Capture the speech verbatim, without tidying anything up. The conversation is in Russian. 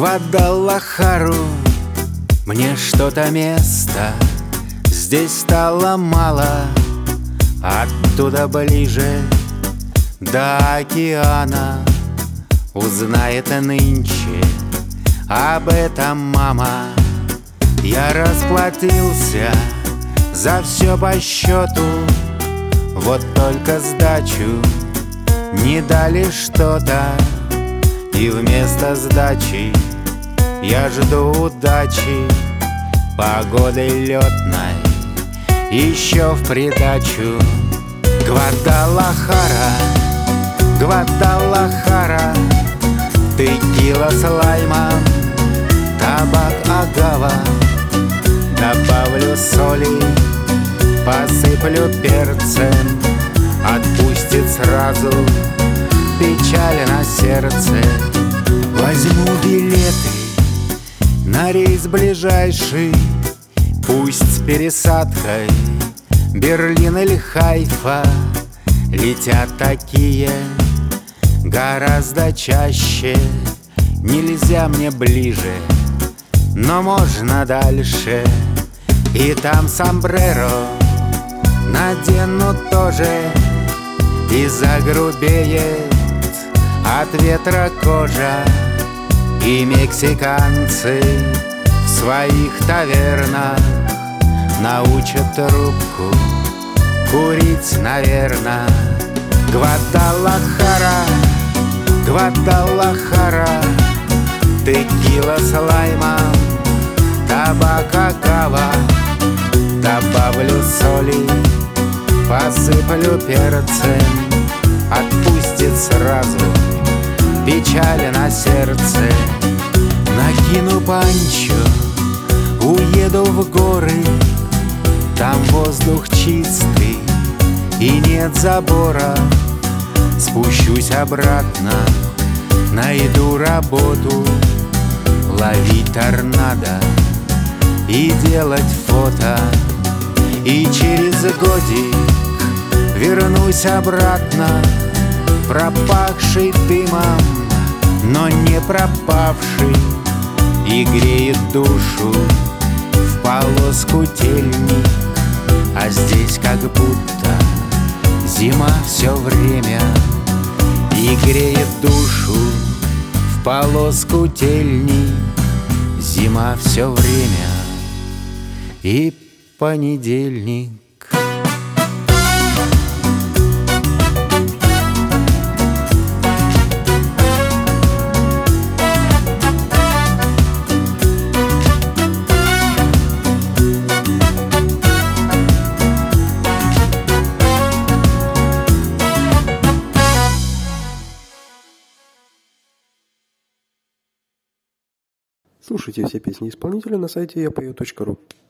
Гвадалахару, мне что-то место здесь стало мало. Оттуда ближе до океана. Узнает нынче об этом мама. Я расплатился за все по счету, вот только сдачу не дали что-то. И вместо сдачи я жду удачи, погоды летной еще в придачу. Гвадалахара, Гвадалахара, текила с лаймом, табак агава. Добавлю соли, посыплю перцем, отпустит сразу печаль на сердце. Возьму билеты на рейс ближайший, пусть с пересадкой Берлин или Хайфа. Летят такие гораздо чаще. Нельзя мне ближе, но можно дальше. И там сомбреро надену тоже, и загрубеет от ветра кожа. И мексиканцы в своих тавернах научат трубку курить, наверно. Гвадалахара, Гвадалахара, текила с лаймом, табак агава. Добавлю соли, посыплю перцем, отпустит сразу печаль на сердце. Накину панчо, уеду в горы, там воздух чистый и нет забора. Спущусь обратно, найду работу, ловить торнадо и делать фото. И через годик вернусь обратно, пропахший дымом, но не пропавший, и греет душу в полоску тельник. А здесь как будто зима все время, и греет душу в полоску тельник. Зима все время и понедельник. Слушайте все песни исполнителя на сайте я пою точка ру.